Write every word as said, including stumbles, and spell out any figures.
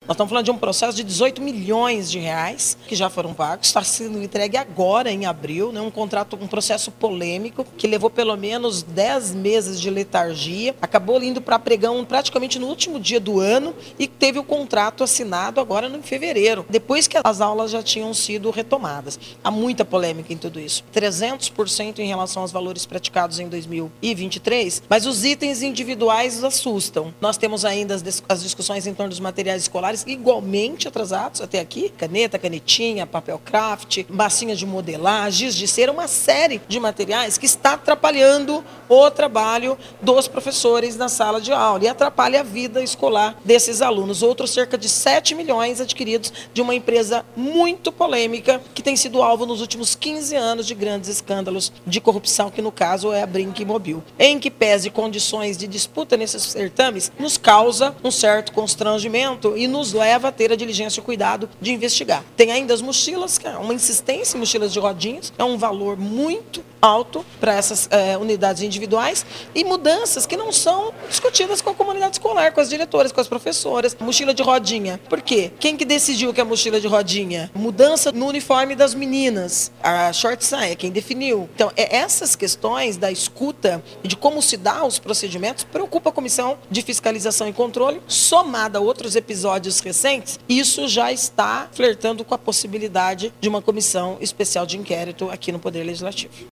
Nós estamos falando de um processo de dezoito milhões de reais que já foram pagos, está sendo entregue agora em abril, né? Um contrato, um processo polêmico que levou pelo menos dez meses de letargia, acabou indo para pregão praticamente no último dia do ano e teve o contrato assinado agora em fevereiro, depois que as aulas já tinham sido retomadas. Há muita polêmica em tudo isso. trezentos por cento em relação aos valores praticados em dois mil e vinte e três, mas os itens individuais assustam. Nós temos ainda as, as discussões em torno dos materiais escolares igualmente atrasados até aqui, caneta, canetinha, papel craft, massinha de modelar, giz de cera, uma série de materiais que está atrapalhando o trabalho dos professores na sala de aula e atrapalha a vida escolar desses alunos. Outros cerca de sete milhões adquiridos de uma empresa muito polêmica que tem sido alvo nos últimos quinze anos de grandes escândalos de corrupção, que no caso é a Brinkmobil. Em que pese condições de disputa nesses certames, nos causa um certo constrangimento e nos leva a ter a diligência e o cuidado de investigar. Tem ainda as mochilas, que é uma insistência em mochilas de rodinhas, é um valor muito alto para essas é, unidades individuais e mudanças que não são discutidas com a comunidade escolar, com as diretoras, com as professoras. Mochila de rodinha. Por quê? Quem que decidiu que é mochila de rodinha? Mudança no uniforme das meninas. A short saia, quem definiu? Então, é essas questões da escuta e de como se dá os procedimentos preocupa a Comissão de Fiscalização e Controle, somada a outros episódios recentes, isso já está flertando com a possibilidade de uma comissão especial de inquérito aqui no Poder Legislativo.